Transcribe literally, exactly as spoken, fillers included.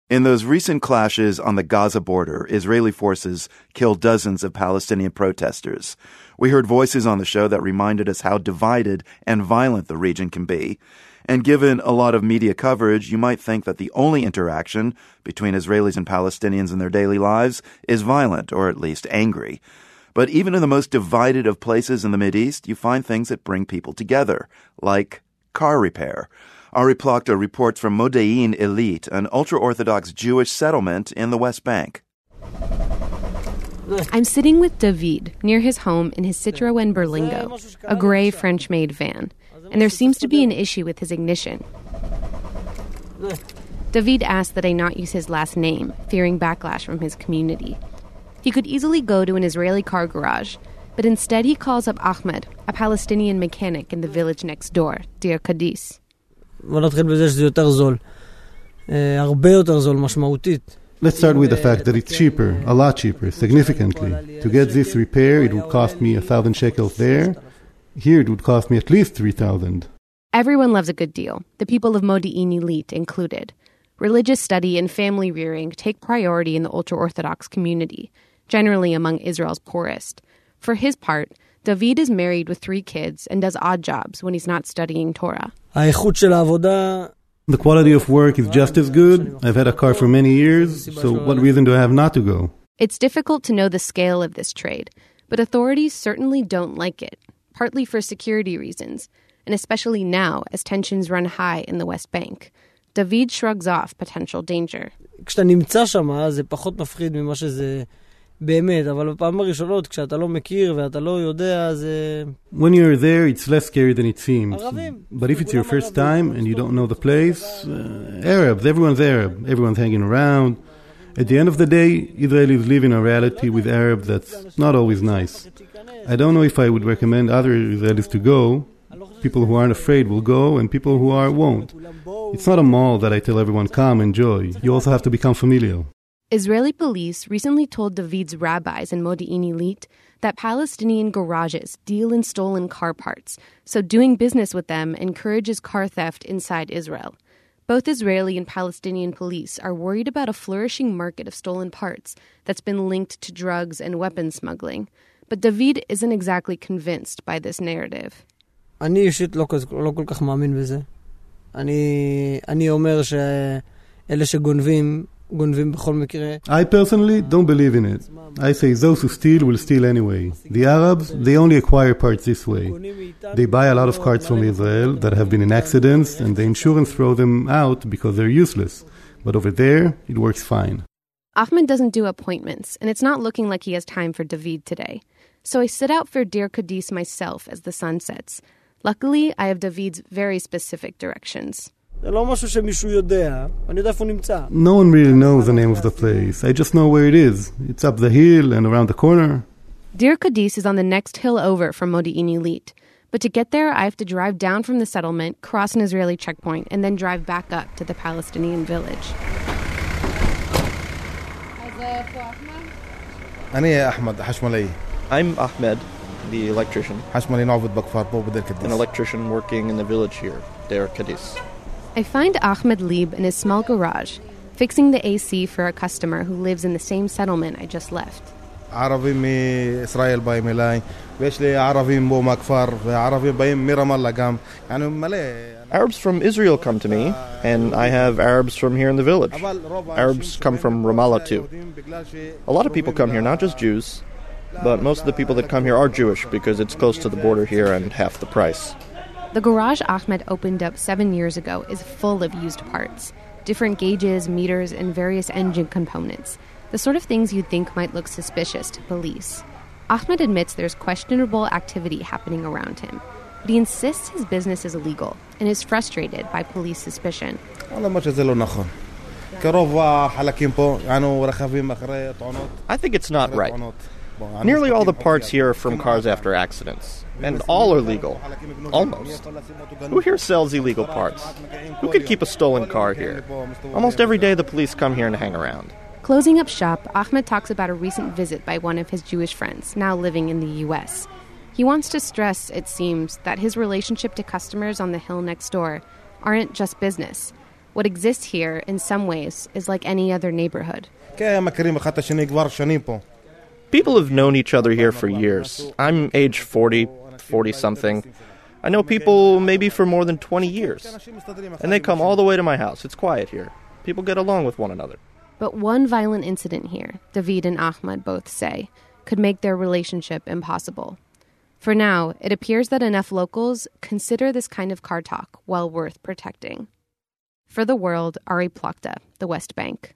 In those recent clashes on the Gaza border, Israeli forces killed dozens of Palestinian protesters. We heard voices on the show that reminded us how divided and violent the region can be. And given a lot of media coverage, you might think that the only interaction between Israelis and Palestinians in their daily lives is violent, or at least angry. But even in the most divided of places in the Mideast, you find things that bring people together, like car repair. Ari Plachta reports from Modi'in Illit, an ultra-Orthodox Jewish settlement in the West Bank. I'm sitting with David near his home in his Citroën Berlingo, a gray French-made van, and there seems to be an issue with his ignition. David asked that I not use his last name, fearing backlash from his community. He could easily go to an Israeli car garage, but instead he calls up Ahmed, a Palestinian mechanic in the village next door, Deir Kadis. Let's start with the fact that it's cheaper, a lot cheaper, significantly. To get this repair, it would cost me a thousand shekels there. Here, it would cost me at least three thousand. Everyone loves a good deal, the people of Modi'in Illit included. Religious study and family rearing take priority in the ultra-Orthodox community, generally among Israel's poorest. For his part, David is married with three kids and does odd jobs when he's not studying Torah. The quality of work is just as good. I've had a car for many years, so what reason do I have not to go? It's difficult to know the scale of this trade, but authorities certainly don't like it, partly for security reasons, and especially now as tensions run high in the West Bank. David shrugs off potential danger. When you're there, it's less scary than it seems. But if it's your first time and you don't know the place, uh, Arabs, everyone's Arab. Everyone's hanging around. At the end of the day, Israelis live in a reality with Arabs that's not always nice. I don't know if I would recommend other Israelis to go. People who aren't afraid will go, and people who are won't. It's not a mall that I tell everyone, come, enjoy. You also have to become familiar. Israeli police recently told David's rabbis in Modi'in Illit that Palestinian garages deal in stolen car parts, so doing business with them encourages car theft inside Israel. Both Israeli and Palestinian police are worried about a flourishing market of stolen parts that's been linked to drugs and weapons smuggling. But David isn't exactly convinced by this narrative. אני אישית לא כל כך מאמין בזה. אני אני אומר שאלה שגונבים I personally don't believe in it. I say those who steal will steal anyway. The Arabs, they only acquire parts this way. They buy a lot of cars from Israel that have been in accidents, and the insurance throw them out because they're useless. But over there, it works fine. Ahmed doesn't do appointments, and it's not looking like he has time for David today. So I sit out for Deir Kadis myself as the sun sets. Luckily, I have David's very specific directions. No one really knows the name of the place. I just know where it is. It's up the hill and around the corner. Deir Kadis is on the next hill over from Modi'in Illit. But to get there, I have to drive down from the settlement, cross an Israeli checkpoint, and then drive back up to the Palestinian village. I'm Ahmed, the electrician. An electrician working in the village here, Deir Kadis. I find Ahmed Lieb in his small garage, fixing the A C for a customer who lives in the same settlement I just left. Arabs from Israel come to me, and I have Arabs from here in the village. Arabs come from Ramallah too. A lot of people come here, not just Jews, but most of the people that come here are Jewish because it's close to the border here and half the price. The garage Ahmed opened up seven years ago is full of used parts, different gauges, meters, and various engine components, the sort of things you'd think might look suspicious to police. Ahmed admits there's questionable activity happening around him, but he insists his business is illegal and is frustrated by police suspicion. I think it's not right. Nearly all the parts here are from cars after accidents, and all are legal. Almost. Who here sells illegal parts? Who could keep a stolen car here? Almost every day the police come here and hang around. Closing up shop, Ahmed talks about a recent visit by one of his Jewish friends, now living in the U S. He wants to stress, it seems, that his relationship to customers on the hill next door aren't just business. What exists here, in some ways, is like any other neighborhood. People have known each other here for years. I'm age forty, forty-something. I know people maybe for more than twenty years. And they come all the way to my house. It's quiet here. People get along with one another. But one violent incident here, David and Ahmad both say, could make their relationship impossible. For now, it appears that enough locals consider this kind of car talk well worth protecting. For The World, Ari Plachta, The West Bank.